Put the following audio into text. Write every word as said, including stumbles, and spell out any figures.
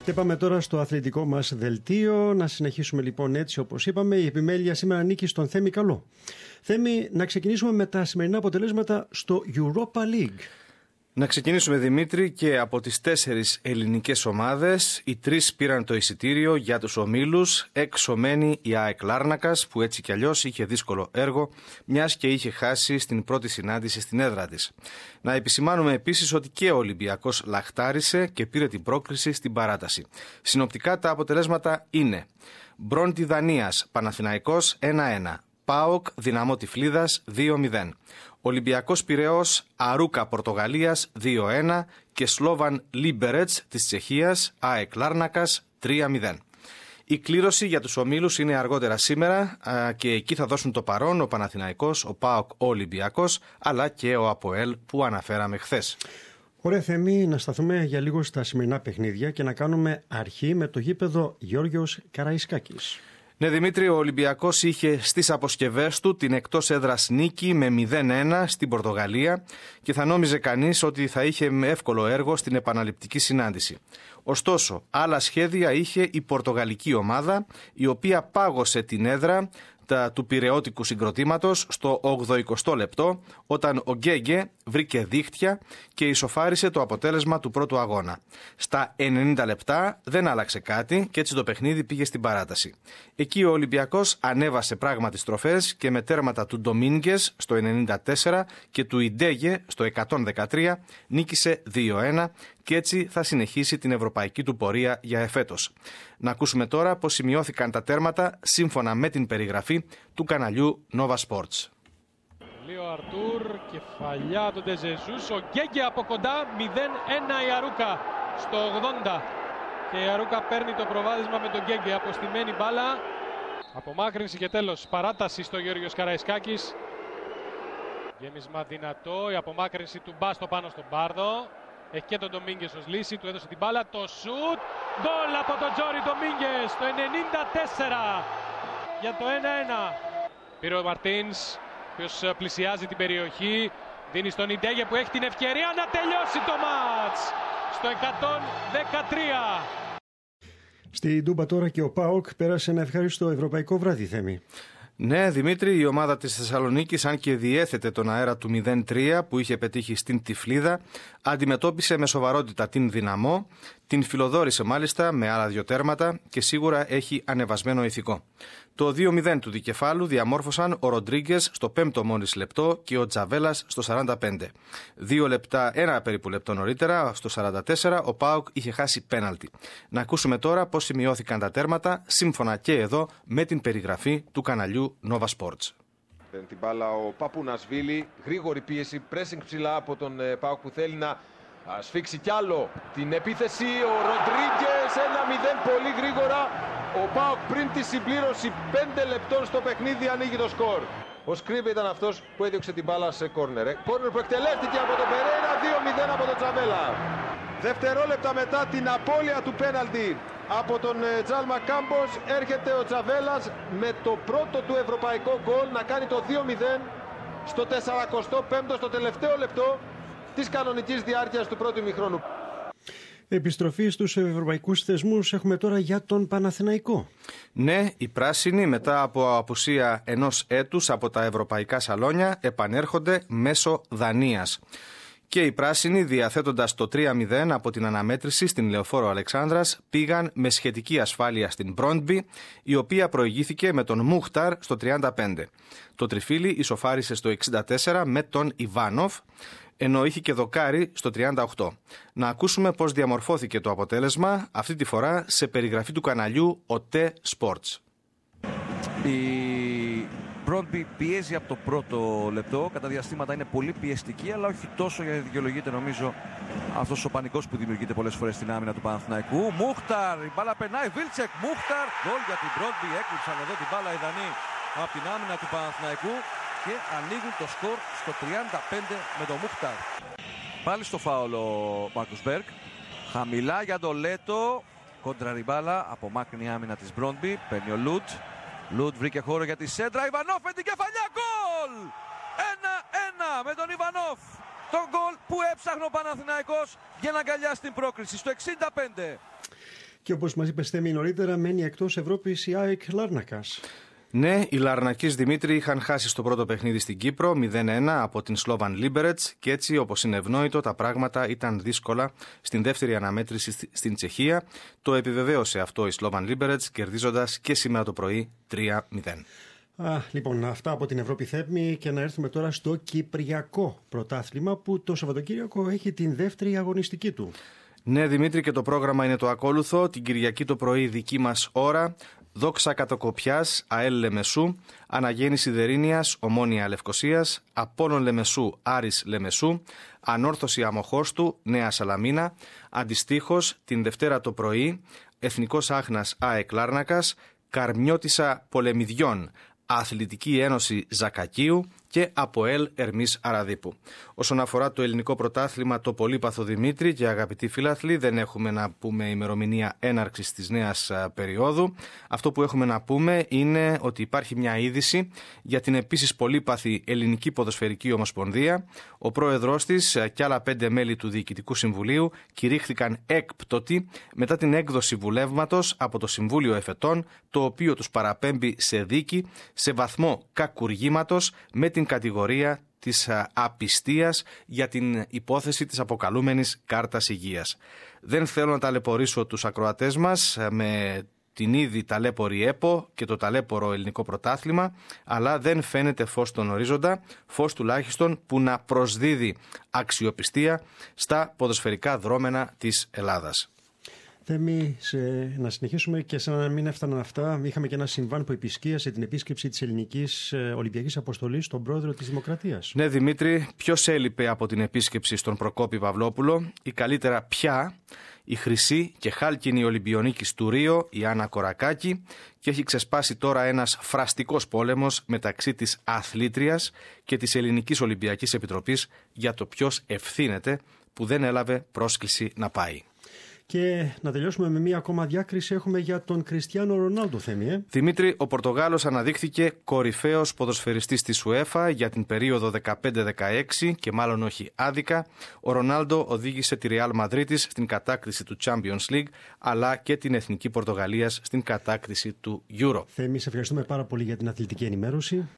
Και πάμε τώρα στο αθλητικό μας δελτίο. Να συνεχίσουμε λοιπόν έτσι όπως είπαμε. Η επιμέλεια σήμερα ανήκει στον Θέμη Καλό. Θέμη, να ξεκινήσουμε με τα σημερινά αποτελέσματα στο Europa League. Να ξεκινήσουμε, Δημήτρη, και από τις τέσσερις ελληνικές ομάδες, οι τρεις πήραν το εισιτήριο για τους ομίλους, εξωμένη η ΑΕΚ Λάρνακας, που έτσι κι αλλιώς είχε δύσκολο έργο, μιας και είχε χάσει στην πρώτη συνάντηση στην έδρα της. Να επισημάνουμε επίσης ότι και ο Ολυμπιακός λαχτάρισε και πήρε την πρόκριση στην παράταση. Συνοπτικά τα αποτελέσματα είναι: Μπρόντι Δανίας, Παναθηναϊκός ένα ένα, ΠΑΟΚ Δυναμό Τυφλίδας δύο μηδέν, Ολυμπιακός Πειραιώς Αρούκα Πορτογαλίας δύο ένα και Σλόβαν Λίμπερετς της Τσεχίας ΑΕΚ Λάρνακας τρία μηδέν. Η κλήρωση για τους ομίλους είναι αργότερα σήμερα και εκεί θα δώσουν το παρόν ο Παναθηναϊκός, ο ΠΑΟΚ, ο Ολυμπιακός αλλά και ο ΑΠΟΕΛ που αναφέραμε χθες. Ωραία, Θέμη, να σταθούμε για λίγο στα σημερινά παιχνίδια και να κάνουμε αρχή με το γήπεδο Γιώργος Καραϊσκάκης. Ναι, Δημήτρη, ο Ολυμπιακός είχε στις αποσκευές του την εκτός έδρας νίκη με μηδέν ένα στην Πορτογαλία και θα νόμιζε κανείς ότι θα είχε εύκολο έργο στην επαναληπτική συνάντηση. Ωστόσο, άλλα σχέδια είχε η πορτογαλική ομάδα, η οποία πάγωσε την έδρα του πειραιώτικου συγκροτήματος στο ογδοηκοστό λεπτό, όταν ο Γκέγκε βρήκε δίχτυα και ισοφάρισε το αποτέλεσμα του πρώτου αγώνα. Στα ενενήντα λεπτά δεν άλλαξε κάτι και έτσι το παιχνίδι πήγε στην παράταση. Εκεί ο Ολυμπιακός ανέβασε πράγματι στροφές και με τέρματα του Ντομίνγκες στο ενενήντα τέσσερα και του Ιντέγε στο εκατόν δεκατρία νίκησε δύο ένα και έτσι θα συνεχίσει την ευρωπαϊκή του πορεία για εφέτος. Να ακούσουμε τώρα πώς σημειώθηκαν τα τέρματα σύμφωνα με την περιγραφή του καναλιού Nova Sports. Λίο Αρτούρ, κεφαλιά του Ντεζεζούς, ο Γκέγκε από κοντά, μηδέν ένα η Αρούκα στο ογδόντα. Και η Αρούκα παίρνει το προβάδισμα με τον Γκέγκε, αποστημένη μπάλα. Απομάκρυνση και τέλος, παράταση στο Γιώργος Καραϊσκάκης. Γέμισμα δυνατό, η απομάκρυνση του Μπάστο πάνω στον Μπάρδο. Έχει και τον Ντομίνγκες ως λύση, του έδωσε την μπάλα, το σουτ, γκολ από τον Τζόρι Ντομίνγκες, το ενενήντα τέσσερα για το ένα ένα. Πήρε ο Μαρτίνς, ο οποίος πλησιάζει την περιοχή, δίνει στον Ιντέγε που έχει την ευκαιρία να τελειώσει το μάτς, στο εκατόν δεκατρία. Στη Ντούμπα τώρα και ο ΠΑΟΚ πέρασε ένα ευχάριστο ευρωπαϊκό βράδυ, Θέμη. Ναι, Δημήτρη, η ομάδα της Θεσσαλονίκης, αν και διέθετε τον αέρα του μηδέν τρία που είχε πετύχει στην Τυφλίδα, αντιμετώπισε με σοβαρότητα την Δυναμό, την φιλοδόρησε μάλιστα με άλλα δύο τέρματα και σίγουρα έχει ανεβασμένο ηθικό. Το δύο μηδέν του δικεφάλου διαμόρφωσαν ο Ροντρίγκες στο πέμπτο μόλις λεπτό και ο Τζαβέλας στο σαράντα πέντε. Δύο λεπτά, ένα περίπου λεπτό νωρίτερα, στο σαράντα τέσσερα, ο ΠΑΟΚ είχε χάσει πέναλτι. Να ακούσουμε τώρα πώς σημειώθηκαν τα τέρματα, σύμφωνα και εδώ με την περιγραφή του καναλιού Nova Sports. Την μπάλα ο Παπουνασβίλη, γρήγορη πίεση, pressing ψηλά από τον ΠΑΟΚ που θέλει να σφίξει κι άλλο την επίθεση. Ο Ροντρίγκες ένα μηδέν πολύ γρήγορα. Ο ΠΑΟΚ πριν τη συμπλήρωση πέντε λεπτών στο παιχνίδι ανοίγει το σκορ. Ο Σκρίβε ήταν αυτός που έδιωξε την μπάλα σε κόρνερ. Κόρνερ που εκτελέστηκε από τον Περέιρα, δύο μηδέν από τον Τζαβέλα. Δευτερόλεπτα μετά την απώλεια του πέναλτι από τον Τζάλμα Κάμπος, έρχεται ο Τζαβέλας με το πρώτο του ευρωπαϊκό γκολ να κάνει το δύο μηδέν στο σαρανταπέμπτο, στο τελευταίο λεπτό της κανονικής διάρκειας του πρώτου ημιχρόνου. Επιστροφή στους ευρωπαϊκούς θεσμούς έχουμε τώρα για τον Παναθηναϊκό. Ναι, οι πράσινοι μετά από απουσία ενός έτους από τα ευρωπαϊκά σαλόνια επανέρχονται μέσω Δανίας. Και οι πράσινοι, διαθέτοντας το τρία μηδέν από την αναμέτρηση στην Λεωφόρο Αλεξάνδρας, πήγαν με σχετική ασφάλεια στην Μπρόντμπι, η οποία προηγήθηκε με τον Μούχταρ στο τριάντα πέντε. Το τριφύλι ισοφάρισε στο εξήντα τέσσερα με τον Ιβάνοφ, ενώ είχε και δοκάρι στο τριάντα οκτώ. Να ακούσουμε πώς διαμορφώθηκε το αποτέλεσμα, αυτή τη φορά σε περιγραφή του καναλιού ο T Sports. Η Μπρόντμπι πιέζει από το πρώτο λεπτό, κατά διαστήματα είναι πολύ πιεστική, αλλά όχι τόσο για να δικαιολογείται νομίζω αυτός ο πανικός που δημιουργείται πολλές φορές στην άμυνα του Παναθηναϊκού. Μούχταρ, η μπάλα περνάει, Βίλτσεκ, Μούχταρ, γκολ για την Μπρόντμπι, έκλειψαν εδώ την μπάλα οι Δανείοι από την άμυνα του Παναθηναϊκού και ανοίγουν το σκορ στο τριάντα πέντε με τον Μούχταρ. Πάλι στο φάουλ ο Μάρκους Μπέρκ, χαμηλά για τον Λέτο, κοντραριμπάλα από μάκρινη άμυνα της Μπρόντμπι, παίρνει ο Λουτ. Λουτ βρήκε χώρο για τη σέντρα, Ιβανόφ με την κεφαλιά, γκολ! ένα ένα με τον Ιβανόφ. Το γκολ που έψαχνε ο Παναθηναϊκός για να αγκαλιάσει την πρόκριση στο εξήντα πέντε. Και όπως μας είπε Θέμη νωρίτερα, μένει εκτός Ευρώπης η ΑΕΚ Λάρνακας. Ναι, οι Λαρνακείς, Δημήτρη, είχαν χάσει στο πρώτο παιχνίδι στην Κύπρο μηδέν ένα από την Σλόβαν Λίμπερετς και έτσι, όπως είναι ευνόητο, τα πράγματα ήταν δύσκολα στην δεύτερη αναμέτρηση στην Τσεχία. Το επιβεβαίωσε αυτό η Σλόβαν Λίμπερετς, κερδίζοντας και σήμερα το πρωί τρία μηδέν. Α, λοιπόν, αυτά από την Ευρώπη, Θέμη, και να έρθουμε τώρα στο Κυπριακό Πρωτάθλημα που το Σαββατοκύριακο έχει την δεύτερη αγωνιστική του. Ναι, Δημήτρη, και το πρόγραμμα είναι το ακόλουθο. Την Κυριακή το πρωί δική μας ώρα, Δόξα Κατοκοπιάς, ΑΕΛ Λεμεσού, Αναγέννηση Δερίνιας, Ομόνια Λευκοσίας, Απόλλων Λεμεσού, Άρης Λεμεσού, Ανόρθωση Αμοχώστου, Νέα Σαλαμίνα. Αντιστοίχως, την Δευτέρα το πρωί, Εθνικός Άχνας ΑΕΚ Λάρνακας, Καρμιώτισσα Πολεμιδιών, Αθλητική Ένωση Ζακακίου και ΑΠΟΕΛ Ερμής Αραδίπου. Όσον αφορά το ελληνικό πρωτάθλημα, το πολύπαθο, Δημήτρη και αγαπητοί φίλαθλοι, δεν έχουμε να πούμε ημερομηνία έναρξης της νέας περίοδου. Αυτό που έχουμε να πούμε είναι ότι υπάρχει μια είδηση για την επίσης πολύπαθη Ελληνική Ποδοσφαιρική Ομοσπονδία. Ο πρόεδρος της και άλλα πέντε μέλη του Διοικητικού Συμβουλίου κηρύχθηκαν έκπτωτοι μετά την έκδοση βουλεύματος από το Συμβούλιο Εφετών, το οποίο τους παραπέμπει σε δίκη σε βαθμό κακουργήματος με την κατηγορία της απιστίας για την υπόθεση της αποκαλούμενης κάρτας υγείας. Δεν θέλω να ταλαιπωρήσω τους ακροατές μας με την ήδη ταλέπορη ΕΠΟ και το ταλέπορο ελληνικό πρωτάθλημα, αλλά δεν φαίνεται φως στον ορίζοντα, φως τουλάχιστον που να αξιοπιστία στα ποδοσφαιρικά δρόμενα της Ελλάδας. Θέμη, σε, να συνεχίσουμε και σαν να μην έφταναν αυτά. Είχαμε και ένα συμβάν που επισκίασε την επίσκεψη της Ελληνικής Ολυμπιακής Αποστολής στον πρόεδρο της Δημοκρατίας. Ναι, Δημήτρη, ποιος έλειπε από την επίσκεψη στον Προκόπη Παυλόπουλο, ή καλύτερα πια η χρυσή και χάλκινη Ολυμπιονίκης του Ρίο, η Άννα Κορακάκη, και έχει ξεσπάσει τώρα ένας φραστικός πόλεμος μεταξύ της αθλήτριας και της Ελληνικής Ολυμπιακής Επιτροπής για το ποιος ευθύνεται που δεν έλαβε πρόσκληση να πάει. Και να τελειώσουμε με μία ακόμα διάκριση έχουμε για τον Κριστιάνο Ρονάλντο, Θέμη. Ε? Δημήτρη, ο Πορτογάλος αναδείχθηκε κορυφαίος ποδοσφαιριστής της UEFA για την περίοδο δεκαπέντε δεκαέξι και μάλλον όχι άδικα. Ο Ρονάλντο οδήγησε τη Real Μαδρίτης στην κατάκτηση του Champions League, αλλά και την Εθνική Πορτογαλίας στην κατάκτηση του Euro. Θέμη, σε ευχαριστούμε πάρα πολύ για την αθλητική ενημέρωση.